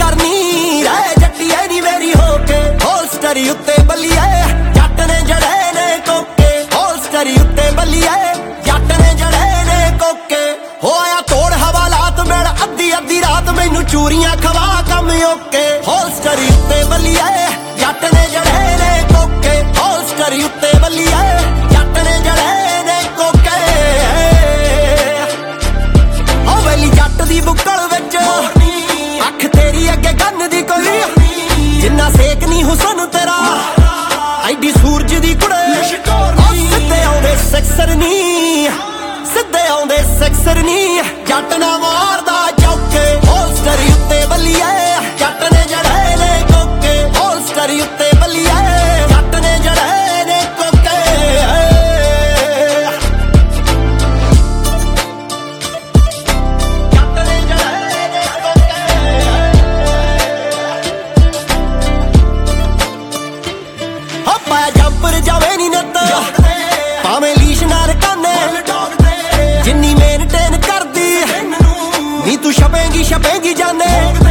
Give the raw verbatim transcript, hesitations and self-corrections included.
करनी रह जट्टिए नी मेरी होके होलस्टरी उत्ते बल्लिए जट ने जड़े ने कोके होलस्टरी उत्ते बल्लिए जट ने जड़े ने कोके होया तोड़ हवालात मेरा अद्धी अद्धी रात मैनू चूरियां खवा कम ओके होलस्टरी उत्ते बल्लिए जट ने जड़े ने कोके होलस्टरी उत्ते बल्लिए जट ने जड़े ने कोके ओ वेली जट दी बुक्कल विच अख तेरी अगे गन दी कोई जिन्ना सेक नी हुसन तेरा एडी सूरज दी कुड़े सिद्धे आउंदे सिक्सर नी सिद्धे आउंदे सिक्सर नी जट ना मारदा चौके होलस्टरी उत्ते बल्लिए जट ने जड़े ने कोके होलस्टरी उत्ते बल्लिए जट ने जड़े ने कोके जट ने जड़े ने कोके हप्पा जंपर जावे नी नत भावें लीश नाल काने जिन्नी मेनटेन करदी नी तू छपेंगी छपेंगी जाने